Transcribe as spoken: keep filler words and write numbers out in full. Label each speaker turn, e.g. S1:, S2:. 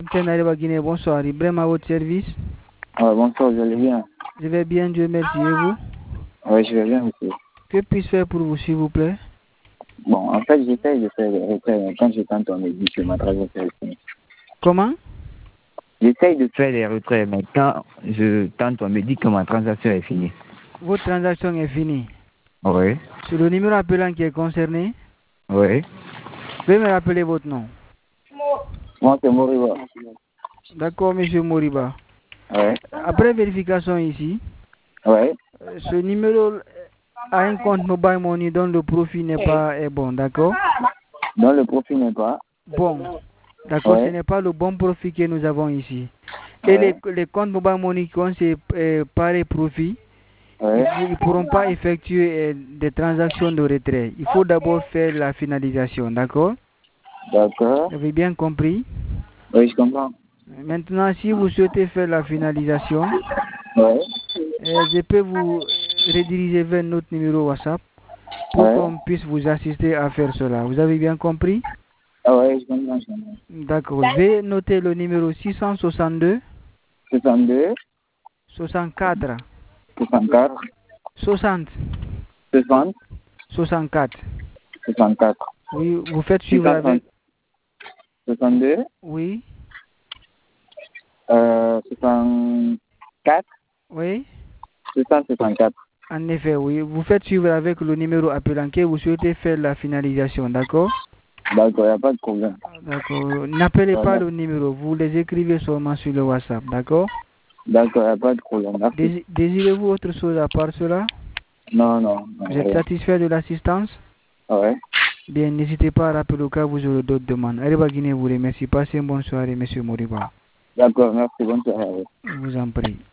S1: Tenariba Guinée, bonsoir. Ibrahim à votre service.
S2: Ouais, bonsoir, vous allez bien?
S1: Je vais bien, Dieu merci. Et vous?
S2: Oui, je vais bien, monsieur.
S1: Que puis-je faire pour vous, s'il vous plaît?
S2: Bon, en fait, j'essaie de faire des retraits, mais quand je tente, on me dit que ma transaction est finie.
S1: Comment?
S2: J'essaie de faire des retraits, mais quand je tente, on me dit que ma transaction est finie.
S1: Votre transaction est finie?
S2: Oui.
S1: C'est le numéro appelant qui est concerné?
S2: Oui.
S1: Veuillez me rappeler votre nom.
S2: Moi, c'est Moriba.
S1: D'accord, monsieur Moriba.
S2: Oui.
S1: Après vérification ici,
S2: Oui.
S1: ce numéro a un compte mobile money dont le profit n'est pas est bon, d'accord?
S2: Dont le profit n'est pas
S1: bon. D'accord,
S2: ouais.
S1: Ce n'est pas le bon profit que nous avons ici. Et ouais. les, les comptes mobile money qui ont ces euh, pareils profits,
S2: ouais.
S1: ils ne pourront pas effectuer euh, des transactions de retrait. Il faut d'abord faire la finalisation, d'accord?
S2: D'accord.
S1: Vous avez bien compris?
S2: Oui, je comprends.
S1: Maintenant, si vous souhaitez faire la finalisation,
S2: ouais.
S1: euh, je peux vous rediriger vers notre numéro WhatsApp pour
S2: ouais.
S1: qu'on puisse vous assister à faire cela. Vous avez bien compris?
S2: Ah oui, je comprends, je comprends.
S1: D'accord. Veuillez noter le numéro six cent soixante-deux
S2: soixante-deux
S1: soixante-quatre
S2: soixante-quatre
S1: soixante
S2: soixante
S1: soixante-quatre.
S2: soixante-quatre.
S1: Oui, vous faites suivre avec...
S2: soixante-deux
S1: Oui.
S2: Euh, soixante-quatre
S1: Oui.
S2: six cent soixante-quatre.
S1: En effet, oui. Vous faites suivre avec le numéro appelant que vous souhaitez faire la finalisation, d'accord?
S2: D'accord, il n'y a pas de problème.
S1: D'accord. N'appelez pas le numéro, vous les écrivez seulement sur le WhatsApp, d'accord?
S2: D'accord, il n'y a pas de problème. Merci.
S1: Dés Désirez-vous autre chose à part cela?
S2: Non, non. non
S1: vous êtes rien. Satisfait de l'assistance?
S2: Ouais.
S1: Bien, n'hésitez pas à rappeler au cas où vous aurez d'autres demandes. Arriba Guinée vous remercie. Passez une bonne soirée, monsieur Moriba.
S2: D'accord, merci. Bonne soirée.
S1: Je vous en prie.